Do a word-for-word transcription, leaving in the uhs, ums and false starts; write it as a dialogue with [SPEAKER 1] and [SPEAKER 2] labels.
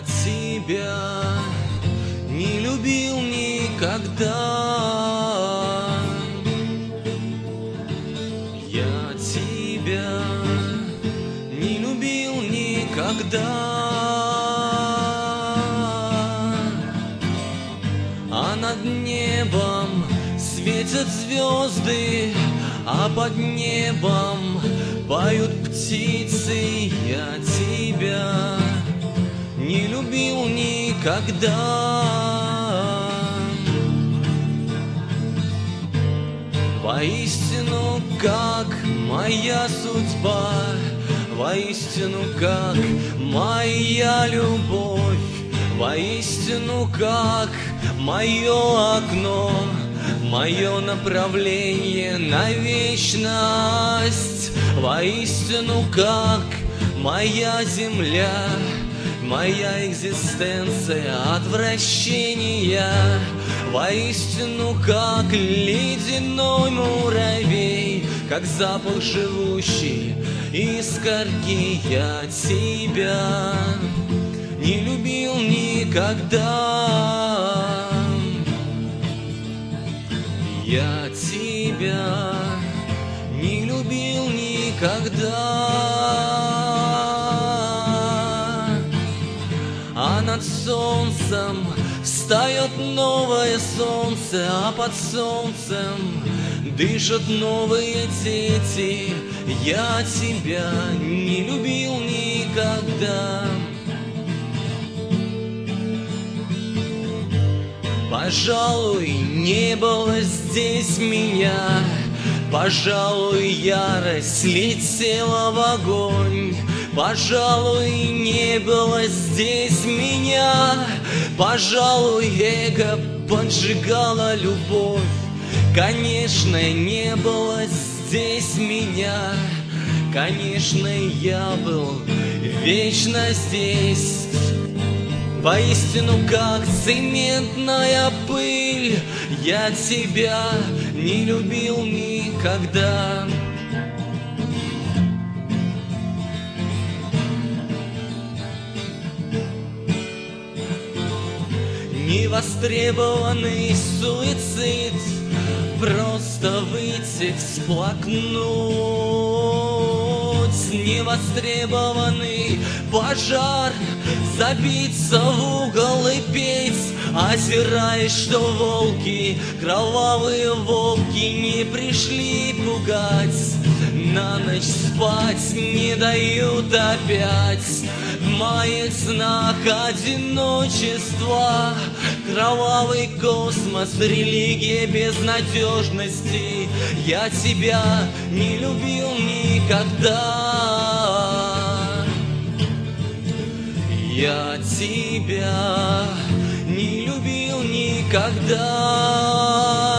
[SPEAKER 1] тебя не любил никогда. Я тебя не любил никогда. А над небом светят звезды, а под небом поют птицы. Я тебя не любил никогда. Воистину, как моя судьба, воистину, как моя любовь, воистину, как мое окно, мое направление на вечность, воистину, как моя земля, моя экзистенция отвращения, воистину, как ледяной муравей, как запах живущий из корки. Я тебя не любил никогда. Я тебя не любил никогда. А над солнцем встает новое солнце, а под солнцем дышат новые дети. Я тебя не любил никогда. Пожалуй, не было здесь меня, пожалуй, ярость летела в огонь. Пожалуй, не было здесь меня, пожалуй, эго поджигало любовь. Конечно, не было здесь меня, конечно, я был вечно здесь. Воистину, как цементная пыль, я тебя не любил никогда. Невостребованный суицид, просто выйти всплакнуть. Невостребованный пожар, забиться в угол и петь, озираясь, что волки, кровавые волки не пришли пугать. На ночь спать не дают опять, в моих снах одиночество. Кровавый космос, религия безнадежности. Я тебя не любил никогда. Я тебя не любил никогда.